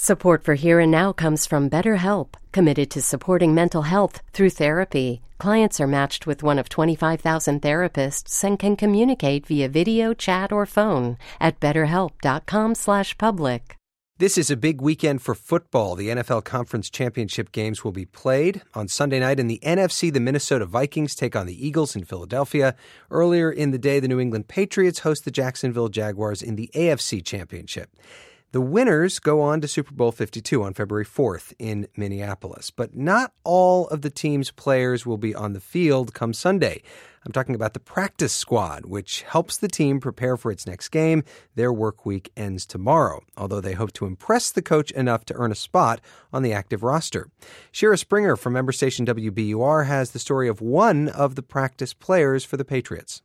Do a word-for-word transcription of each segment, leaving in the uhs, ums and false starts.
Support for Here and Now comes from BetterHelp, committed to supporting mental health through therapy. Clients are matched with one of twenty-five thousand therapists and can communicate via video, chat, or phone at betterhelp.com slash public. This is a big weekend for football. The N F L Conference Championship games will be played. On Sunday night in the N F C, the Minnesota Vikings take on the Eagles in Philadelphia. Earlier in the day, the New England Patriots host the Jacksonville Jaguars in the A F C Championship. The winners go on to Super Bowl fifty-two on February fourth in Minneapolis. But not all of the team's players will be on the field come Sunday. I'm talking about the practice squad, which helps the team prepare for its next game. Their work week ends tomorrow, although they hope to impress the coach enough to earn a spot on the active roster. Shira Springer from member station W B U R has the story of one of the practice players for the Patriots.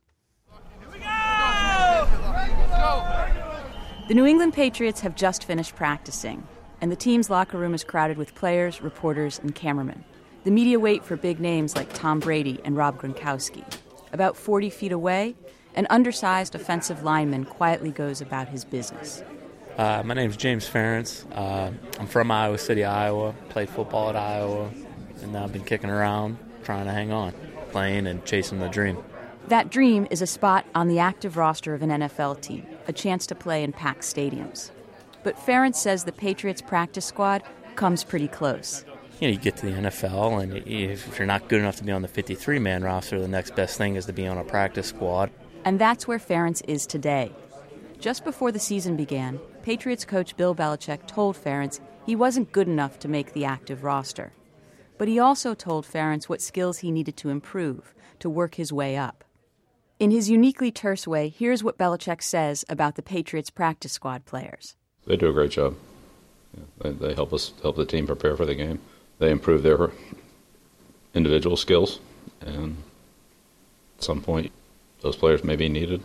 The New England Patriots have just finished practicing, and the team's locker room is crowded with players, reporters, and cameramen. The media wait for big names like Tom Brady and Rob Gronkowski. About forty feet away, an undersized offensive lineman quietly goes about his business. Uh, my name's James Ferentz. Uh, I'm from Iowa City, Iowa. Played football at Iowa, and now I've been kicking around, trying to hang on, playing and chasing the dream. That dream is a spot on the active roster of an N F L team, a chance to play in packed stadiums. But Ferentz says the Patriots practice squad comes pretty close. You know, you get to the N F L, and if you're not good enough to be on the fifty-three man roster, the next best thing is to be on a practice squad. And that's where Ferentz is today. Just before the season began, Patriots coach Bill Belichick told Ferentz he wasn't good enough to make the active roster. But he also told Ferentz what skills he needed to improve to work his way up. In his uniquely terse way, here's what Belichick says about the Patriots practice squad players. They do a great job. Yeah, they, they help us help the team prepare for the game. They improve their individual skills, and at some point, those players may be needed.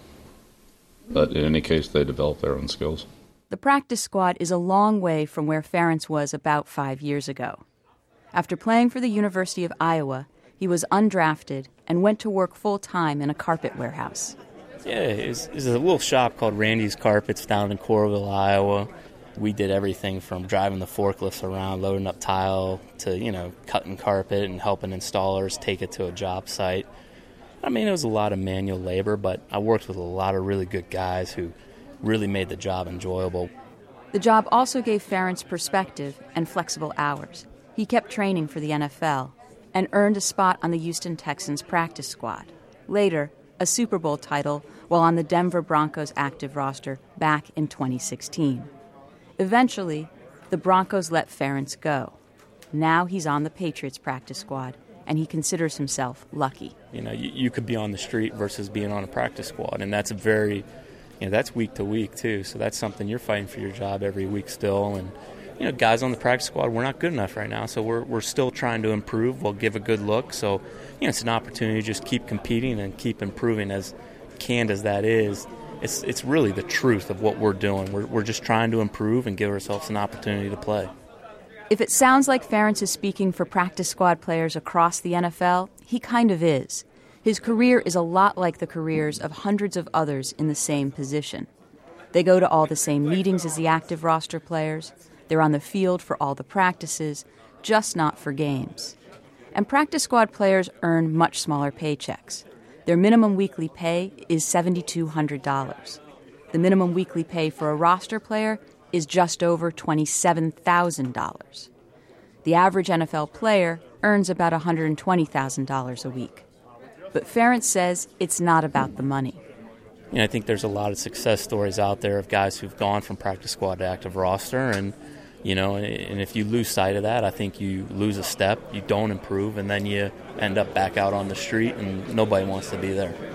But in any case, they develop their own skills. The practice squad is a long way from where Ferentz was about five years ago. After playing for the University of Iowa, he was undrafted and went to work full-time in a carpet warehouse. Yeah, it's it a little shop called Randy's Carpets down in Coralville, Iowa. We did everything from driving the forklifts around, loading up tile, to, you know, cutting carpet and helping installers take it to a job site. I mean, it was a lot of manual labor, but I worked with a lot of really good guys who really made the job enjoyable. The job also gave Ferentz perspective and flexible hours. He kept training for the N F L and earned a spot on the Houston Texans practice squad. Later, a Super Bowl title while on the Denver Broncos active roster back in twenty sixteen. Eventually, the Broncos let Ferentz go. Now he's on the Patriots practice squad, and he considers himself lucky. You know, you, you could be on the street versus being on a practice squad, and that's a very, you know, that's week to week too. So that's something you're fighting for your job every week still. And you know, guys on the practice squad, we're not good enough right now, so we're we're still trying to improve. We'll give a good look. So, you know, it's an opportunity to just keep competing and keep improving. As canned as that is, it's it's really the truth of what we're doing. We're we're just trying to improve and give ourselves an opportunity to play. If it sounds like Ferentz is speaking for practice squad players across the N F L, he kind of is. His career is a lot like the careers of hundreds of others in the same position. They go to all the same meetings as the active roster players. They're on the field for all the practices, just not for games. And practice squad players earn much smaller paychecks. Their minimum weekly pay is seven thousand two hundred dollars. The minimum weekly pay for a roster player is just over twenty-seven thousand dollars. The average N F L player earns about one hundred twenty thousand dollars a week. But Ferentz says it's not about the money. You know, I think there's a lot of success stories out there of guys who've gone from practice squad to active roster, and you know, and if you lose sight of that, I think you lose a step, you don't improve, and then you end up back out on the street, and nobody wants to be there.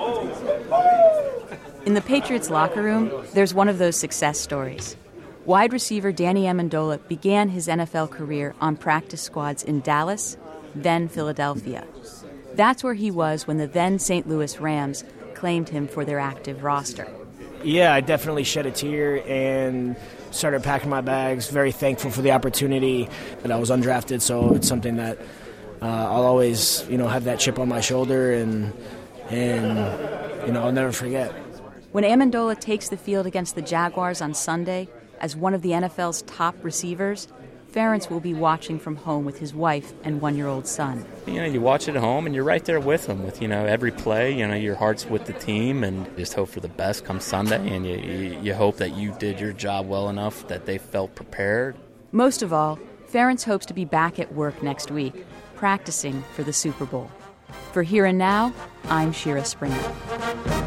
In the Patriots locker room, there's one of those success stories. Wide receiver Danny Amendola began his N F L career on practice squads in Dallas, then Philadelphia. That's where he was when the then Saint Louis Rams claimed him for their active roster. Yeah, I definitely shed a tear and started packing my bags. Very thankful for the opportunity that I was undrafted, so it's something that uh, I'll always, you know, have that chip on my shoulder, and and you know, I'll never forget. When Amendola takes the field against the Jaguars on Sunday, As one of the N F L's top receivers, Ferentz will be watching from home with his wife and one-year-old son. You know, you watch it at home and you're right there with them with, you know, every play. You know, your heart's with the team and just hope for the best come Sunday. And you, you, you hope that you did your job well enough that they felt prepared. Most of all, Ferentz hopes to be back at work next week, practicing for the Super Bowl. For Here and Now, I'm Shira Springer.